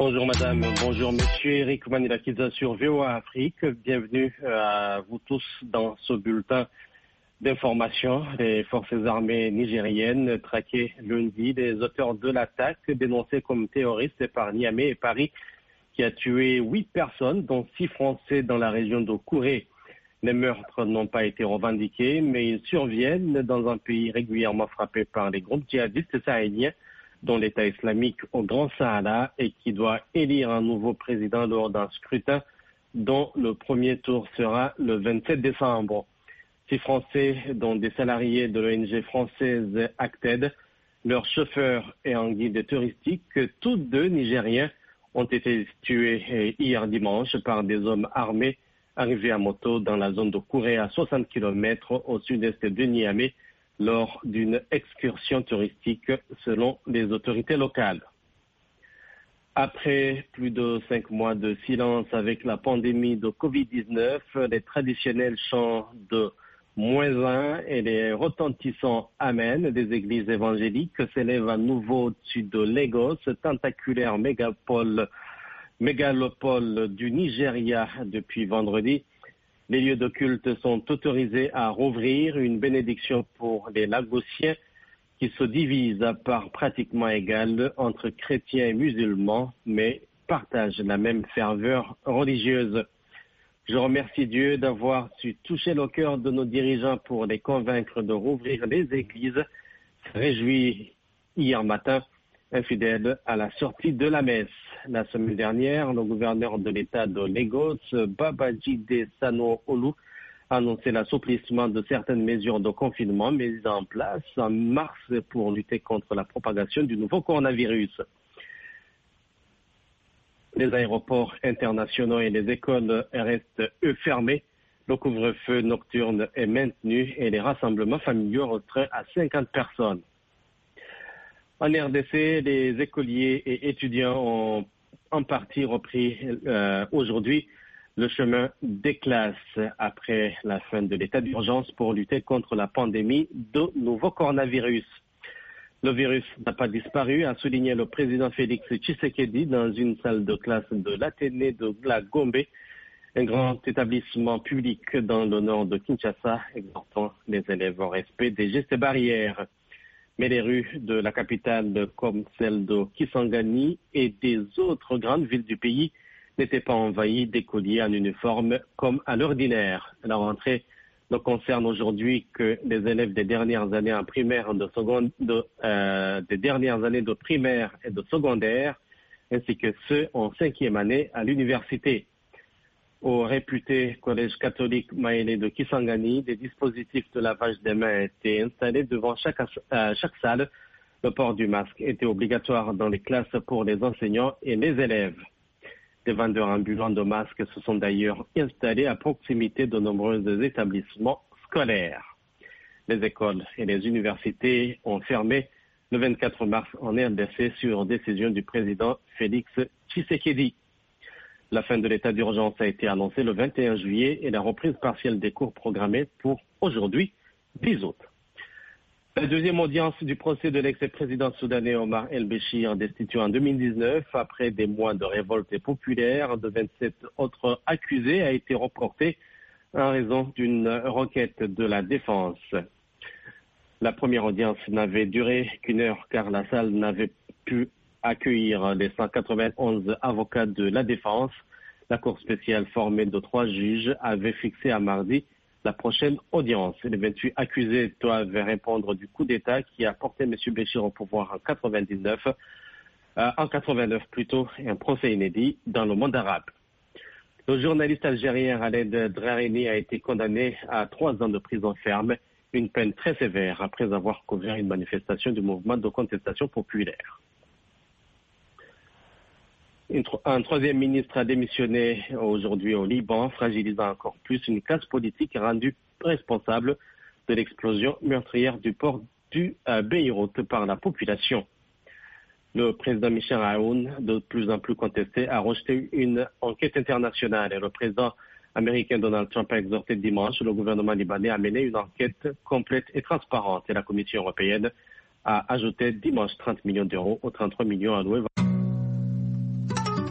Bonjour madame, bonjour monsieur, Eric Manilakiza sur VOA Afrique. Bienvenue à vous tous dans ce bulletin d'information. Les forces armées nigériennes traquées lundi les auteurs de l'attaque dénoncée comme terroriste par Niamey et Paris qui a tué 8 personnes, dont 6 Français dans la région de Kouré. Les meurtres n'ont pas été revendiqués, mais ils surviennent dans un pays régulièrement frappé par les groupes djihadistes sahéliens, dont l'État islamique au Grand Sahara et qui doit élire un nouveau président lors d'un scrutin dont le premier tour sera le 27 décembre. 6 Français, dont des salariés de l'ONG française Acted, leur chauffeur et un guide touristique, tous deux Nigériens, ont été tués hier dimanche par des hommes armés arrivés à moto dans la zone de Kouré à 60 km au sud-est de Niamey, lors d'une excursion touristique selon les autorités locales. Après plus de 5 mois de silence avec la pandémie de Covid-19, les traditionnels chants de -1 et les retentissants Amen des églises évangéliques s'élèvent à nouveau au-dessus de Lagos, tentaculaire mégalopole du Nigeria depuis vendredi. Les lieux de culte sont autorisés à rouvrir, une bénédiction pour les Lagosiens qui se divisent à part pratiquement égale entre chrétiens et musulmans, mais partagent la même ferveur religieuse. Je remercie Dieu d'avoir su toucher le cœur de nos dirigeants pour les convaincre de rouvrir les églises. Réjoui hier matin un fidèle à la sortie de la messe. La semaine dernière, le gouverneur de l'État de Lagos, Babajide Sanwo-Olu, a annoncé l'assouplissement de certaines mesures de confinement mises en place en mars pour lutter contre la propagation du nouveau coronavirus. Les aéroports internationaux et les écoles restent, eux, fermés. Le couvre-feu nocturne est maintenu et les rassemblements familiaux restreints à 50 personnes. En RDC, les écoliers et étudiants ont en partie repris aujourd'hui le chemin des classes après la fin de l'état d'urgence pour lutter contre la pandémie de nouveau coronavirus. Le virus n'a pas disparu, a souligné le président Félix Tshisekedi dans une salle de classe de l'Athénée de la Gombe, un grand établissement public dans le nord de Kinshasa, exhortant les élèves au respect des gestes barrières. Mais les rues de la capitale, comme celle de Kisangani et des autres grandes villes du pays, n'étaient pas envahies d'écoliers en uniforme comme à l'ordinaire. La rentrée ne concerne aujourd'hui que les élèves des dernières années en primaire, des dernières années de primaire et de secondaire, ainsi que ceux en 5e année à l'université. Au réputé collège catholique Maélé de Kisangani, des dispositifs de lavage des mains étaient installés devant chaque salle. Le port du masque était obligatoire dans les classes pour les enseignants et les élèves. Des vendeurs ambulants de masques se sont d'ailleurs installés à proximité de nombreux établissements scolaires. Les écoles et les universités ont fermé le 24 mars en RDC sur décision du président Félix Tshisekedi. La fin de l'état d'urgence a été annoncée le 21 juillet et la reprise partielle des cours programmés pour aujourd'hui, 10 août. La deuxième audience du procès de l'ex-président soudanais Omar El-Béchir, destitué en 2019 après des mois de révolte populaire de 27 autres accusés, a été reportée en raison d'une requête de la défense. La première audience n'avait duré qu'une heure car la salle n'avait pu accueillir les 191 avocats de la défense. La Cour spéciale formée de 3 juges avait fixé à mardi la prochaine audience. Les 28 accusés doivent répondre du coup d'État qui a porté M. Béchir au pouvoir en 89 plutôt, et un procès inédit dans le monde arabe. Le journaliste algérien Khaled Drareni a été condamné à 3 ans de prison ferme, une peine très sévère après avoir couvert une manifestation du mouvement de contestation populaire. Un troisième ministre a démissionné aujourd'hui au Liban, fragilisant encore plus une classe politique rendue responsable de l'explosion meurtrière du port du Beyrouth par la population. Le président Michel Aoun, de plus en plus contesté, a rejeté une enquête internationale et le président américain Donald Trump a exhorté dimanche le gouvernement libanais à mener une enquête complète et transparente et la Commission européenne a ajouté dimanche 30 millions d'euros aux 33 millions alloués.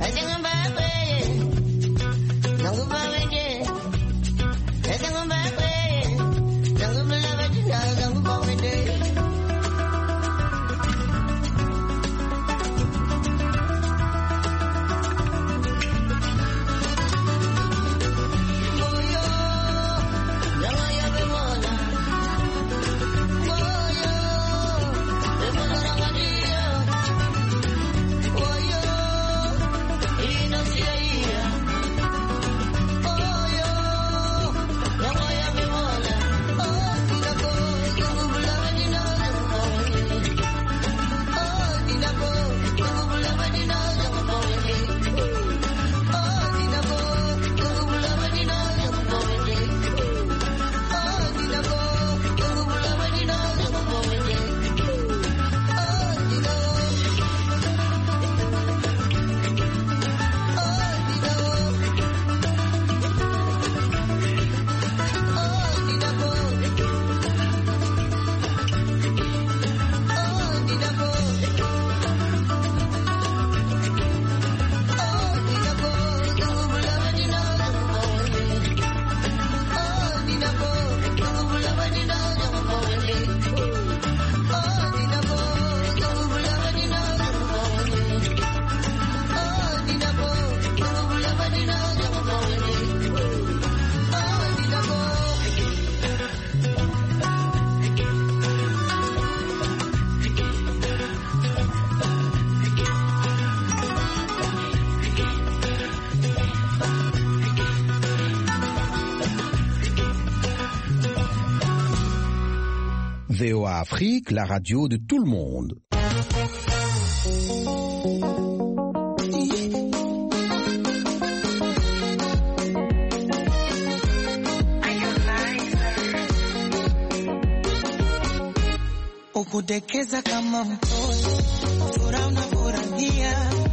VOA Afrique, la radio de tout le monde. Ukudekeza kama mtoto, furaha unafurahia.